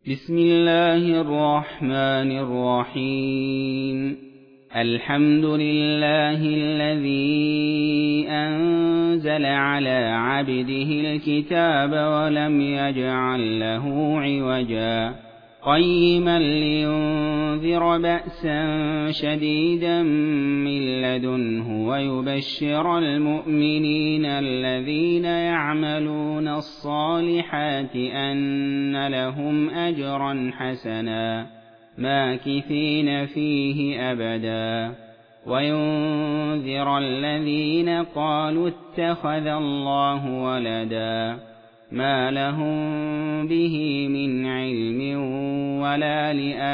بسم الله الرحمن الرحيم. الحمد لله الذي أنزل على عبده الكتاب ولم يجعل له عوجا قيما لينذر بأسا شديدا من لدنه ويبشر المؤمنين الذين يعملون الصالحات أن لهم أجرا حسنا ماكثين فيه أبدا وينذر الذين قالوا اتخذ الله ولدا ما لهم به من علم ولا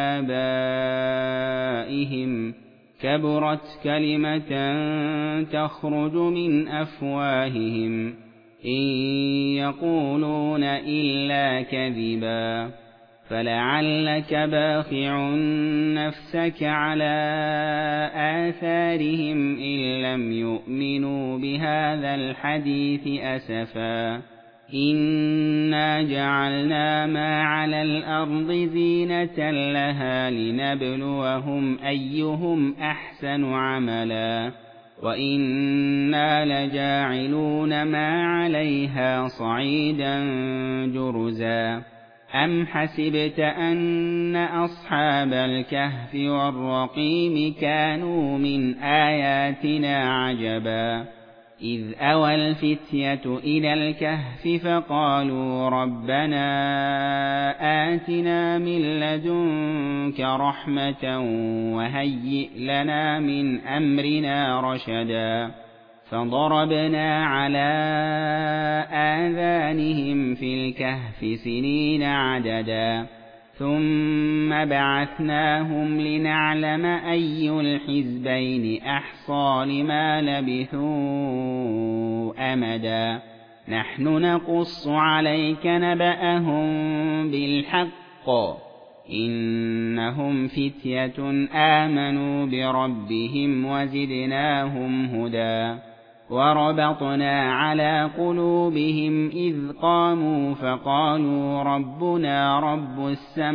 لآبائهم كبرت كلمة تخرج من أفواههم إن يقولون إلا كذبا فلعلك باخع نفسك على آثارهم إن لم يؤمنوا بهذا الحديث أسفا إنا جعلنا ما على الأرض زينة لها لنبلوهم أيهم أحسن عملا وإنا لجاعلون ما عليها صعيدا جرزا أم حسبت أن أصحاب الكهف والرقيم كانوا من آياتنا عجبا إذ أوى الفتية إلى الكهف فقالوا ربنا آتنا من لدنك رحمة وهيئ لنا من أمرنا رشدا فضربنا على آذانهم في الكهف سنين عددا ثم بعثناهم لنعلم أي الحزبين أحصى لما لبثوا أمدا نحن نقص عليك نبأهم بالحق إنهم فتية آمنوا بربهم وزدناهم هدى وربطنا على قلوبهم إذ قاموا فقالوا ربنا رب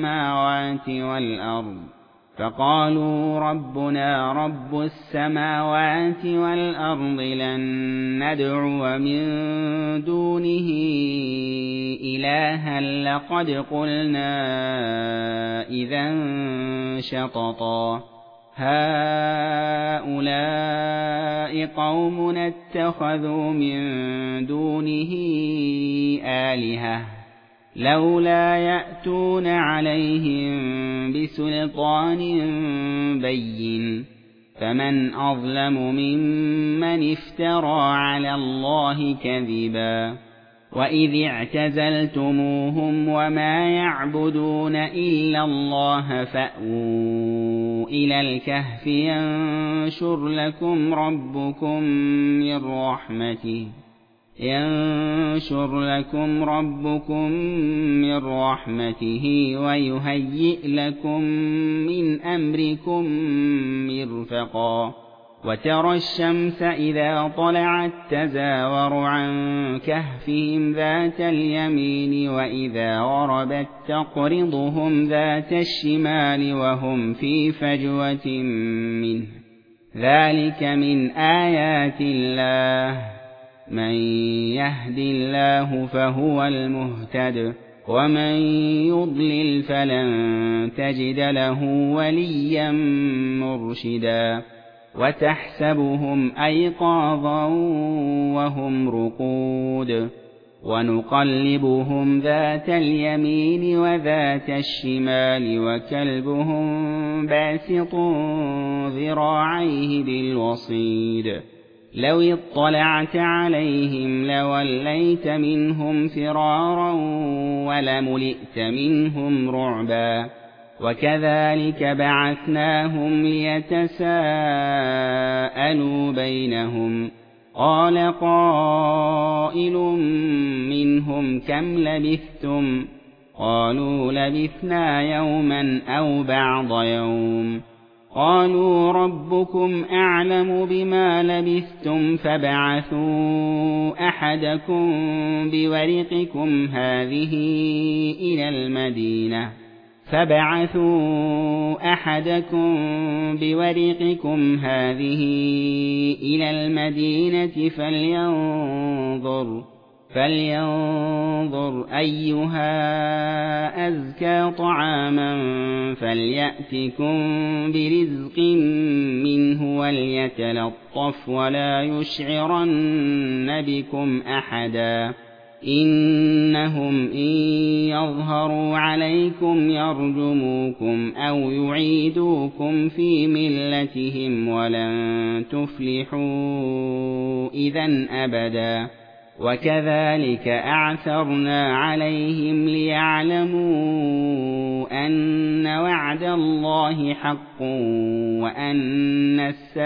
السماوات والأرض لن ندعو من دونه إلها لقد قلنا إذا شططا هؤلاء قومنا اتخذوا من دونه آلهة لولا يأتون عليهم بسلطان بين فمن أظلم ممن افترى على الله كذبا وإذ اعتزلتموهم وما يعبدون إلا الله فأووا إلى الكهف ينشر لكم ربكم من رحمته ويهيئ لكم من أمركم مرفقا وترى الشمس إذا طلعت تزاور عن كهفهم ذات اليمين وإذا غربت تقرضهم ذات الشمال وهم في فجوة منه ذلك من آيات الله من يهد الله فهو المهتد ومن يضلل فلن تجد له وليا مرشدا وتحسبهم أيقاظا وهم رقود ونقلبهم ذات اليمين وذات الشمال وكلبهم باسط ذراعيه بالوصيد لو اطلعت عليهم لوليت منهم فرارا ولملئت منهم رعبا وكذلك بعثناهم ليتساءلوا بينهم قال قائل منهم كم لبثتم قالوا لبثنا يوما أو بعض يوم قالوا ربكم أعلم بما لبثتم فابعثوا أحدكم بورقكم هذه إلى المدينة فابعثوا أحدكم بورقكم هذه إلى المدينة فلينظر أيها أزكى طعاما فليأتكم برزق منه وليتلطف ولا يشعرن بكم أحدا إنهم إن يظهروا عليكم يرجموكم أو يعيدوكم في ملتهم ولن تفلحوا إذا أبدا وكذلك أعثرنا عليهم ليعلموا أن وعد الله حق وأن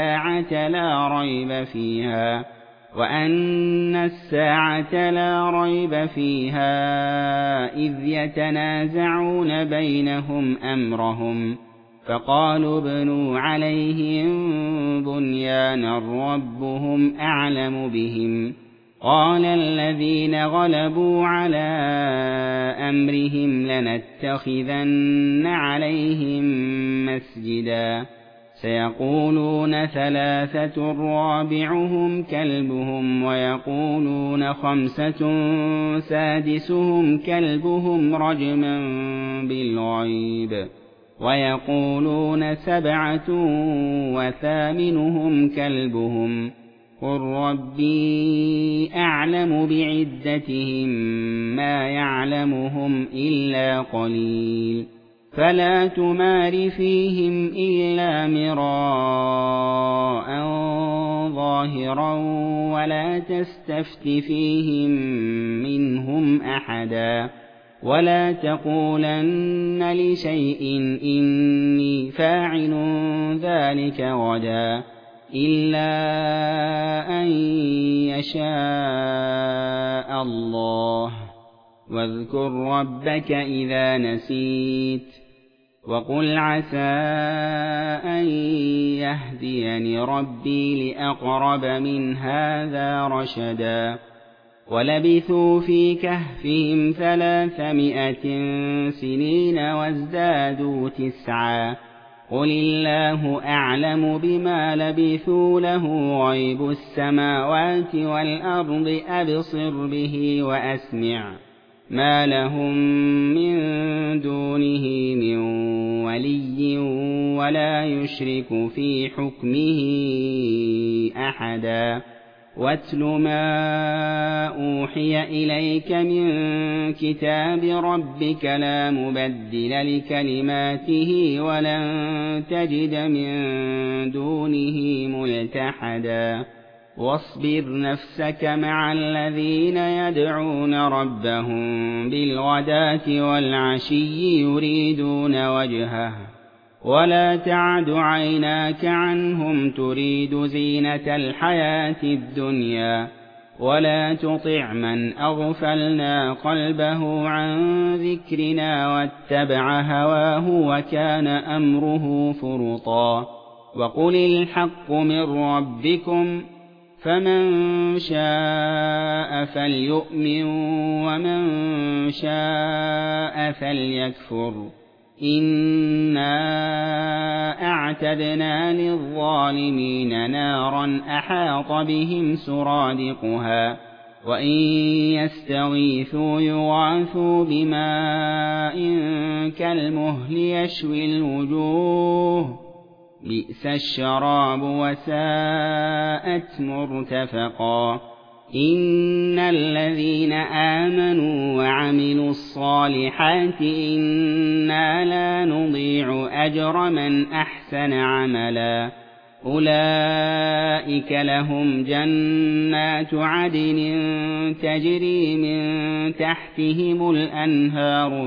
الساعة لا ريب فيها إذ يتنازعون بينهم أمرهم فقالوا ابنوا عليهم بنيانا ربهم أعلم بهم قال الذين غلبوا على أمرهم لنتخذن عليهم مسجدا سيقولون 3 رابعهم كلبهم ويقولون 5 سادسهم كلبهم رجما بالغيب ويقولون 7 وثامنهم كلبهم قل ربي أعلم بعدتهم ما يعلمهم إلا قليل فلا تمار فيهم إلا مراء ظاهرا ولا تستفت فيهم منهم أحدا ولا تقولن لشيء إني فاعل ذلك غدا إلا أن يشاء الله واذكر ربك إذا نسيت وقل عسى أن يهديني ربي لأقرب من هذا رشدا ولبثوا في كهفهم 300 سنين وازدادوا 9 قل الله أعلم بما لبثوا له غيب السماوات والأرض أبصر به وأسمع ما لهم من دونه من ولي ولا يشرك في حكمه أحدا واتل ما أوحي إليك من كتاب ربك لا مبدل لكلماته ولن تجد من دونه ملتحدا واصبر نفسك مع الذين يدعون ربهم بالغداة والعشي يريدون وجهه ولا تعد عيناك عنهم تريد زينة الحياة الدنيا ولا تطع من أغفلنا قلبه عن ذكرنا واتبع هواه وكان أمره فرطا وقل الحق من ربكم فمن شاء فليؤمن ومن شاء فليكفر إنا أعتدنا للظالمين نارا أحاط بهم سرادقها وإن يستغيثوا يغاثوا بماء كالمهل يشوي الوجوه بئس الشراب وساءت مرتفقا إن الذين آمنوا وعملوا الصالحات إنا لا نضيع أجر من أحسن عملا أولئك لهم جنات عدن تجري من تحتهم الأنهار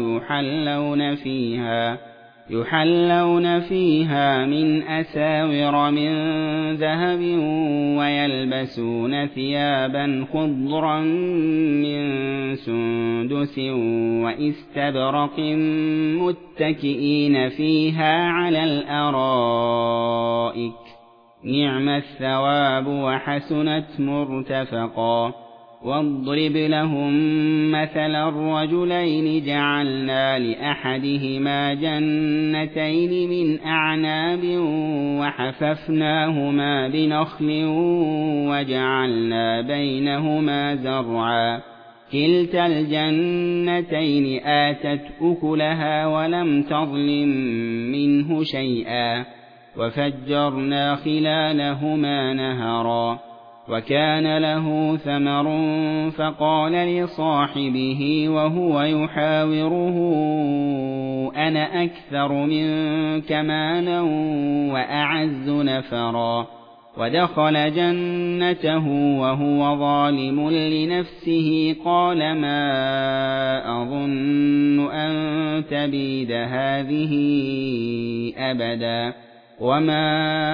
يحلون فيها من أساور من ذهب ويلبسون ثيابا خضرا من سندس وإستبرق متكئين فيها على الأرائك نعم الثواب وحسنت مرتفقا واضرب لهم مثلا الرجلين جعلنا لأحدهما جنتين من أعناب وحففناهما بنخل وجعلنا بينهما زرعا كلتا الجنتين آتت أكلها ولم تظلم منه شيئا وفجرنا خلالهما نهرا وكان له ثمر فقال لصاحبه وهو يحاوره أنا أكثر منك مالا وأعز نفرا ودخل جنته وهو ظالم لنفسه قال ما أظن أن تبيد هذه أبدا وما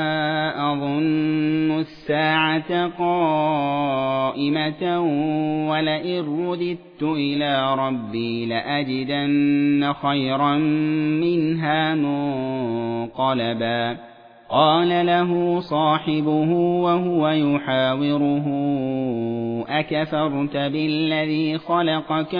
أظن الساعة قائمة ولئن رددت إلى ربي لأجدن خيرا منها منقلبا قال له صاحبه وهو يحاوره أكفرت بالذي خلقك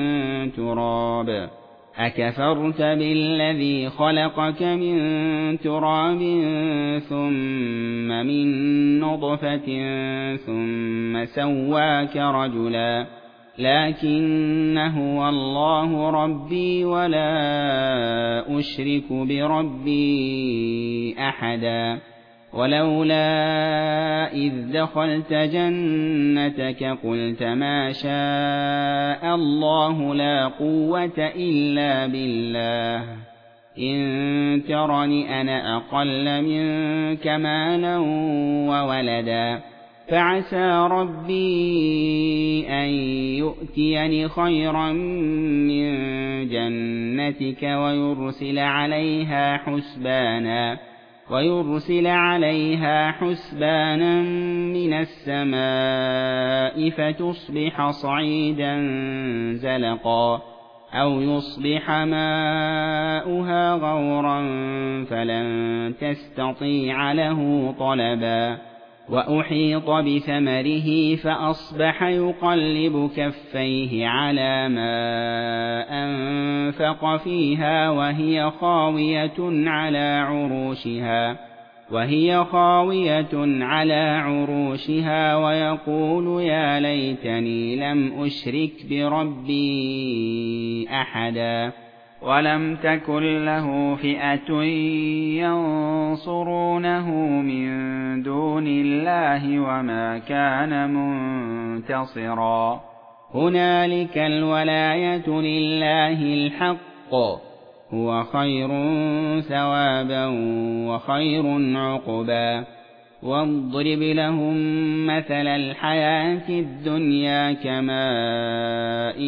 من تراب ثم من نطفة ثم سواك رجلا لكن هو الله ربي ولا أشرك بربي أحدا ولولا إذ دخلت جنتك قلت ما شاء الله لا قوة إلا بالله إن ترني أنا أقل منك مالا وولدا فعسى ربي أن يؤتيني خيرا من جنتك ويرسل عليها حسبانا من السماء فتصبح صعيدا زلقا أو يصبح ماؤها غورا فلن تستطيع له طلبا وأحيط بثمره فأصبح يقلب كفيه على ما أنفق فيها وهي خاوية على عروشها ويقول يا ليتني لم أشرك بربي أحدا ولم تكن له فئة ينصرونه من دون الله وما كان منتصرا هنالك الولاية لله الحق هو خير ثوابا وخير عقبا واضرب لهم مثل الحياة الدنيا كماء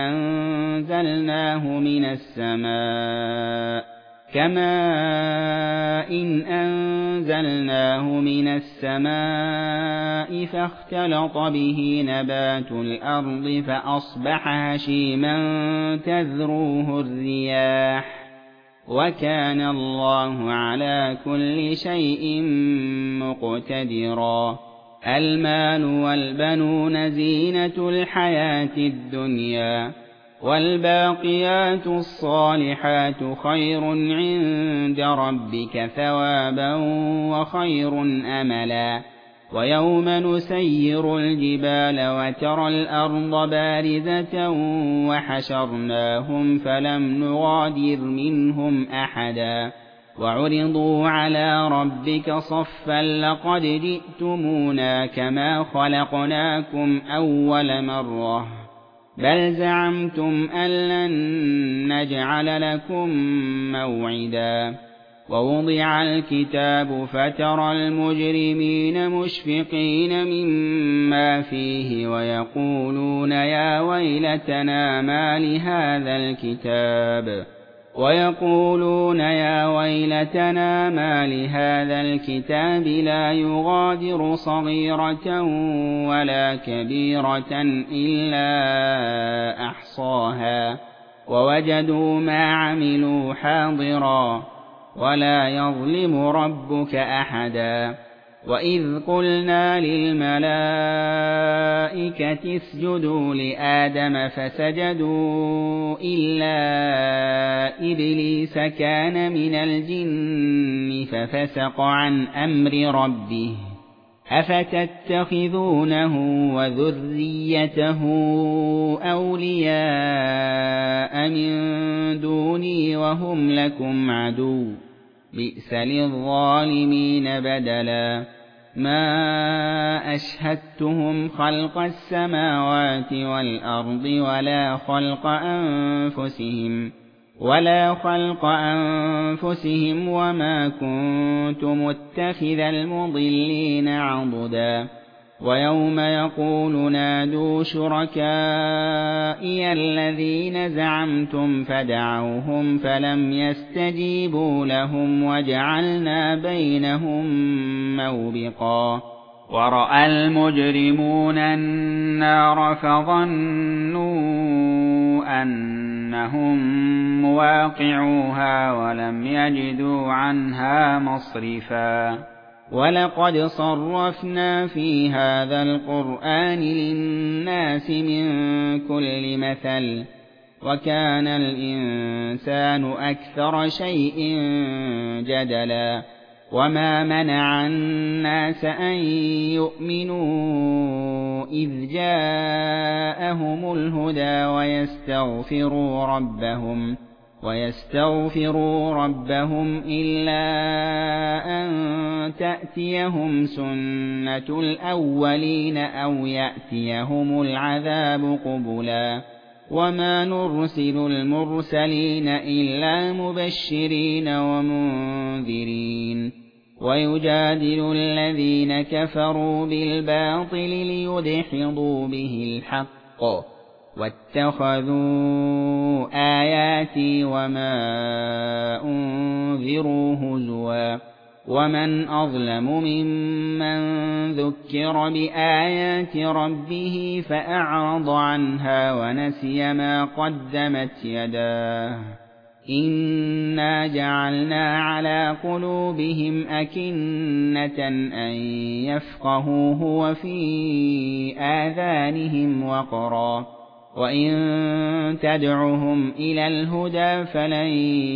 أنزلناه من السماء فاختلط به نبات الأرض فأصبح هشيما تذروه الرياح وكان الله على كل شيء مقتدرا المال والبنون زينة الحياة الدنيا والباقيات الصالحات خير عند ربك ثوابا وخير أملا ويوم نسير الجبال وترى الأرض بارزة وحشرناهم فلم نغادر منهم أحدا وعرضوا على ربك صفا لقد جئتمونا كما خلقناكم أول مرة بل زعمتم أن لن نجعل لكم موعدا ووضع الكتاب فترى المجرمين مشفقين مما فيه ويقولون يا ويلتنا ما لهذا الكتاب لا يغادر صغيرة ولا كبيرة إلا أحصاها ووجدوا ما عملوا حاضرا ولا يظلم ربك أحدا وإذ قلنا للملائكة اسجدوا لآدم فسجدوا إلا إبليس كان من الجن ففسق عن أمر ربه أفتتخذونه وذريته أولياء من دوني وهم لكم عدو بئس للظالمين بدلا ما أشهدتهم خلق السماوات والأرض ولا خلق أنفسهم وما كنت متخذ المضلين عضدا ويوم يقول نادوا شركائي الذين زعمتم فدعوهم فلم يستجيبوا لهم وجعلنا بينهم موبقا ورأى المجرمون النار فظنوا أنهم مواقعوها ولم يجدوا عنها مصرفا ولقد صرفنا في هذا القرآن للناس من كل مثل وكان الإنسان أكثر شيء جدلا وما منع الناس أن يؤمنوا إذ جاءهم الهدى ويستغفروا ربهم إلا أن تأتيهم سنة الأولين أو يأتيهم العذاب قبلا وما نرسل المرسلين إلا مبشرين ومنذرين ويجادل الذين كفروا بالباطل ليدحضوا به الحق واتخذوا آياتي وما أنذروا هزوا ومن أظلم ممن ذكر بآيات ربه فأعرض عنها ونسي ما قدمت يداه إنا جعلنا على قلوبهم أكنة أن يفقهوه وفي آذانهم وقرا وإن تدعهم إلى الهدى فلن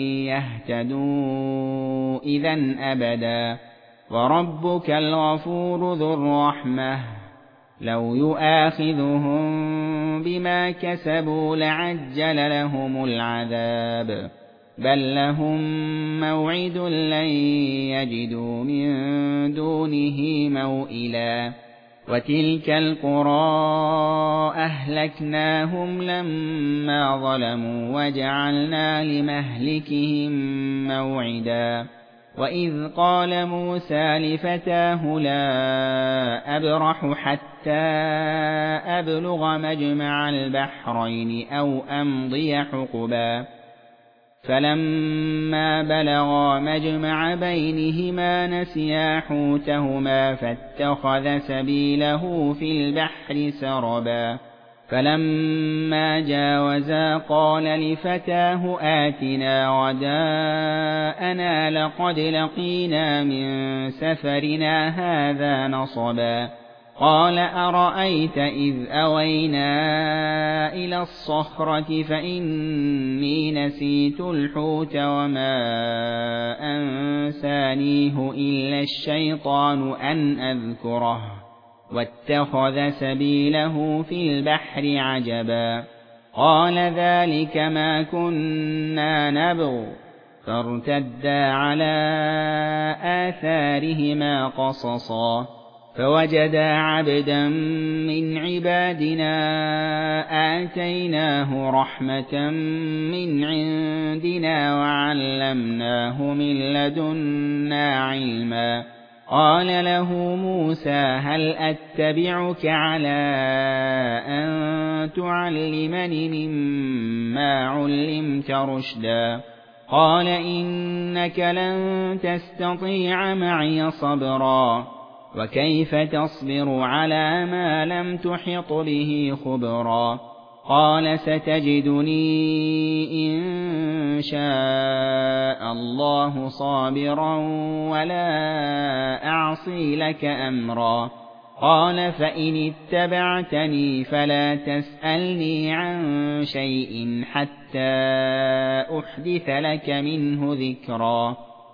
يهتدوا إذًا أبدا وربك الغفور ذو الرحمة لو يؤاخذهم بما كسبوا لعجل لهم العذاب بل لهم موعد لن يجدوا من دونه موئلا وتلك القرى أهلكناهم لما ظلموا وجعلنا لمهلكهم موعدا وإذ قال موسى لفتاه لا أبرح حتى أبلغ مجمع البحرين أو أمضي حقبا فلما بلغا مجمع بينهما نسيا حوتهما فاتخذ سبيله في البحر سربا فلما جاوزا قال لفتاه آتنا غداءنا لقد لقينا من سفرنا هذا نصبا قال أرأيت إذ أوينا إلى الصخرة فإني نسيت الحوت وما أنسانيه إلا الشيطان أن أذكره واتخذ سبيله في البحر عجبا قال ذلك ما كنا نبغ فارتدا على آثارهما قصصا فوجدا عبدا من عبادنا آتيناه رحمة من عندنا وعلمناه من لدنا علما قال له موسى هل أتبعك على أن تعلمني مما علمت رشدا قال إنك لن تستطيع معي صبرا وكيف تصبر على ما لم تحط به خبرا قال ستجدني إن شاء الله صابرا ولا أعصي لك أمرا. قال فإن اتبعتني فلا تسألني عن شيء حتى أحدث لك منه ذكرا.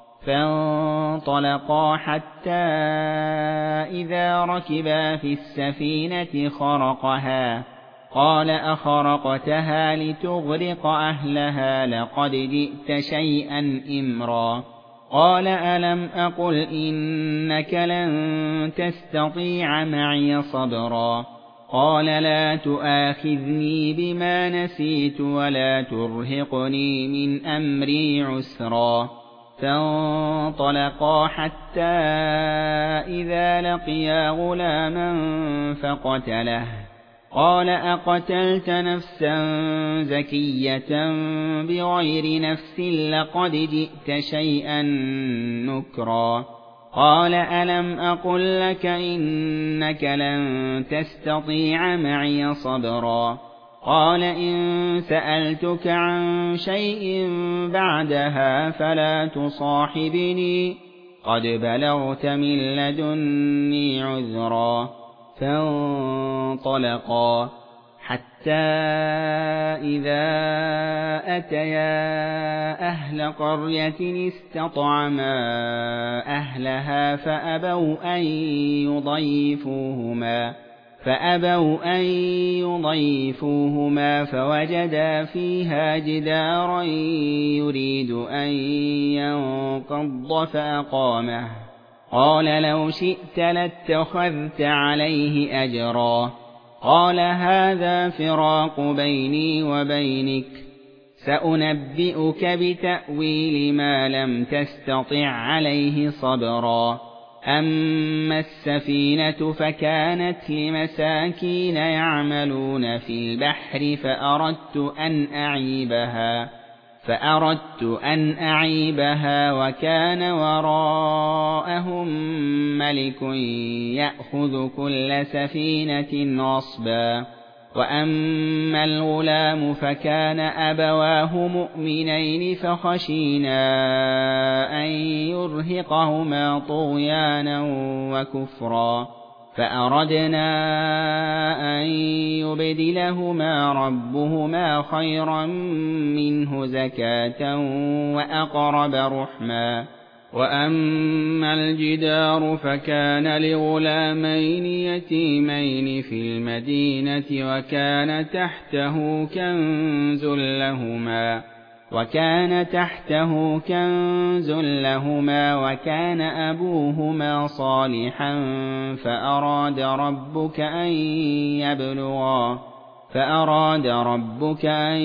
فانطلقا حتى إذا ركبا في السفينة خرقها قال أخرقتها لتغرق أهلها لقد جئت شيئا إمرا. قال ألم أقل إنك لن تستطيع معي صبرا. قال لا تؤاخذني بما نسيت ولا ترهقني من أمري عسرا. فانطلقا حتى إذا لقيا غلاما فقتله. قال أقتلت نفسا زكية بغير نفس لقد جئت شيئا نكرا. قال ألم أقل لك إنك لن تستطيع معي صبرا. قال إن سألتك عن شيء بعدها فلا تصاحبني قد بلغت من لدني عذرا. فانطلقا حتى إذا أتيا أهل قرية استطعما أهلها فأبوا أن يضيفوهما فوجدا فيها جدارا يريد أن ينقض فأقامه. قال لو شئت لاتخذت عليه أجرا. قال هذا فراق بيني وبينك سأنبئك بتأويل ما لم تستطع عليه صبرا. أما السفينة فكانت لمساكين يعملون في البحر فأردت أن أعيبها وكان وراءهم ملك يأخذ كل سفينة غصبا. وأما الغلام فكان أبواه مؤمنين فخشينا أن يرهقهما طغيانا وكفرا. فأردنا أن يبدلهما ربهما خيرا منه زكاة وأقرب رحما. وأما الجدار فكان لغلامين يتيمين في المدينة وكان تحته كنز لهما وكان أبوهما صالحا فأراد ربك أن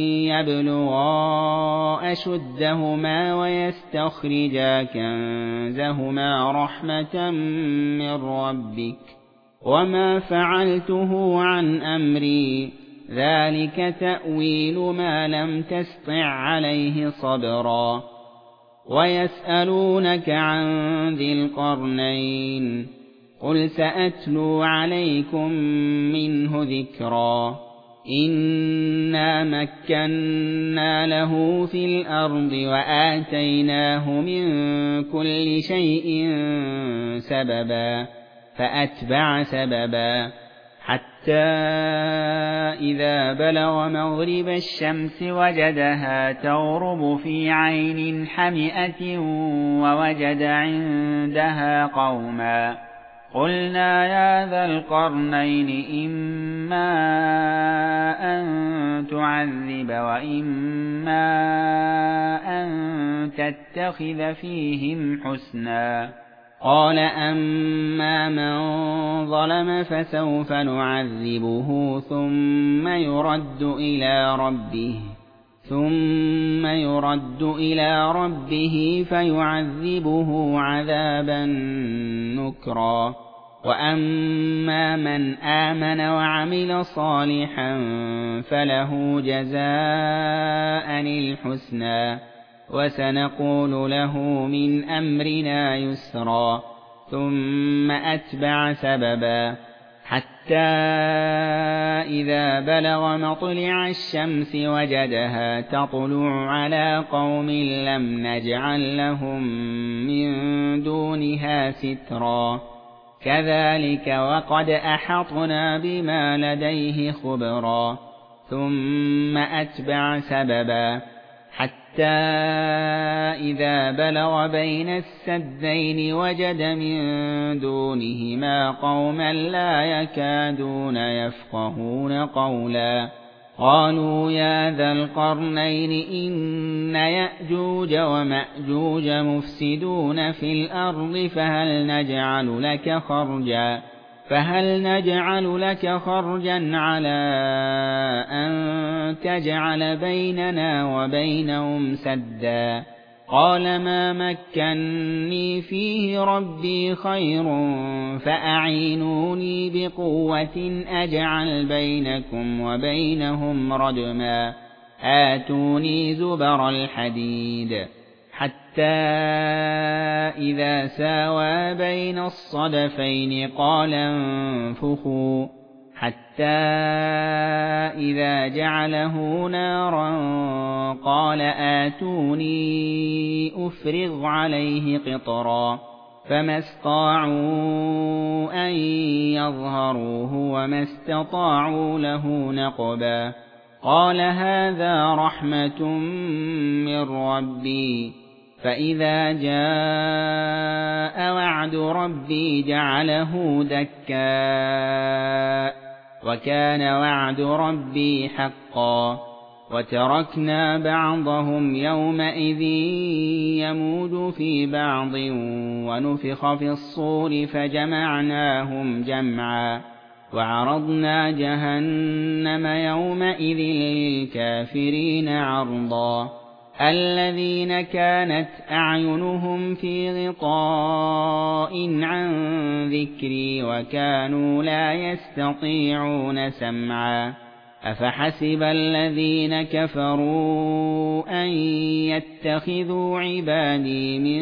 يبلغا أشدهما ويستخرجا كنزهما رحمة من ربك وما فعلته عن أمري ذلك تأويل ما لم تسطع عليه صبرا. ويسألونك عن ذي القرنين قل سأتلو عليكم منه ذكرا. إنا مكنا له في الأرض وآتيناه من كل شيء سببا فأتبع سببا حتى إذا بلغ مغرب الشمس وجدها تغرب في عين حمئة ووجد عندها قوما. قلنا يا ذا القرنين إما أن تعذب وإما أن تتخذ فيهم حسنا. قال أما من ظلم فسوف نعذبه ثم يرد إلى ربه فيعذبه عذابا نكرا. وأما من آمن وعمل صالحا فله جزاء الحسنى وسنقول له من أمرنا يسرا. ثم أتبع سببا حتى إذا بلغ مطلع الشمس وجدها تطلع على قوم لم نجعل لهم من دونها سترا كذلك وقد أحطنا بما لديه خبرا ثم أتبع سببا حتى إذا بلغ بين السدين وجد من دونهما قوما لا يكادون يفقهون قولا قالوا يا ذا القرنين إن يأجوج ومأجوج مفسدون في الأرض فهل نجعل لك خرجا على أن تجعل بيننا وبينهم سدا قال ما مكني فيه ربي خير فأعينوني بقوة أجعل بينكم وبينهم ردما آتوني زبر الحديد حتى إذا ساوى بين الصدفين قال انفخوا حتى إذا جعله نارا قال آتوني أفرغ عليه قطرا فما استطاعوا أن يظهروه وما استطاعوا له نقبا قال هذا رحمة من ربي فإذا جاء وعد ربي جعله دكا وكان وعد ربي حقا وتركنا بعضهم يومئذ يموج في بعض ونفخ في الصور فجمعناهم جمعا وعرضنا جهنم يومئذ للكافرين عرضا الذين كانت أعينهم في غطاء عن ذكري وكانوا لا يستطيعون سمعا أفحسب الذين كفروا أن يتخذوا عبادي من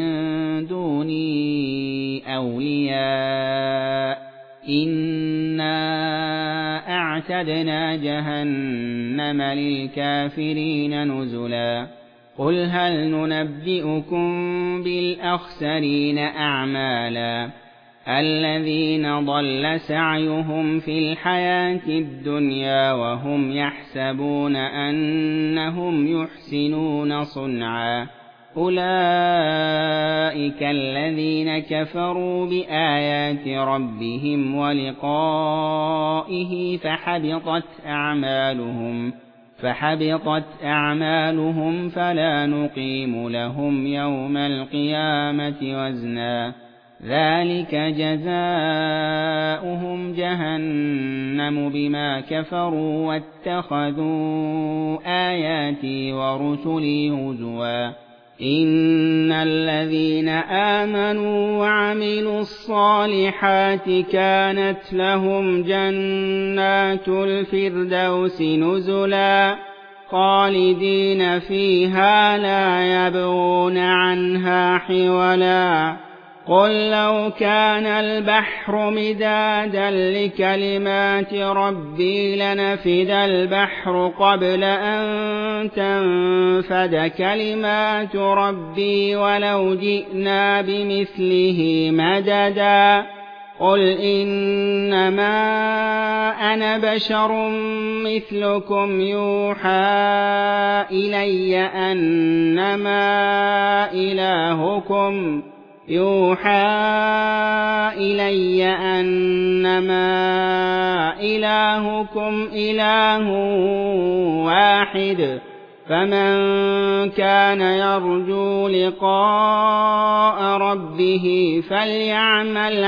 دوني أولياء إنا أعتدنا جهنم للكافرين نزلا قل هل ننبئكم بالأخسرين أعمالا الذين ضل سعيهم في الحياة الدنيا وهم يحسبون أنهم يحسنون صنعا أولئك الذين كفروا بآيات ربهم ولقائه فحبطت أعمالهم فلا نقيم لهم يوم القيامة وزنا ذلك جزاؤهم جهنم بما كفروا واتخذوا آياتي ورسلي هزوا إن الذين آمنوا وعملوا الصالحات كانت لهم جنات الفردوس نزلا خالدين فيها لا يبغون عنها حولا قل لو كان البحر مدادا لكلمات ربي لنفد البحر قبل أن تنفد كلمات ربي ولو جئنا بمثله مددا قل إنما أنا بشر مثلكم يوحى إلي أنما إلهكم إله واحد فمن كان يرجو لقاء ربه فليعمل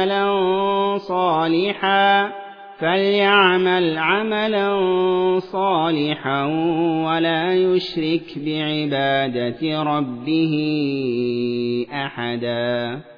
عملا صالحا ولا يشرك بعبادة ربه أحدا.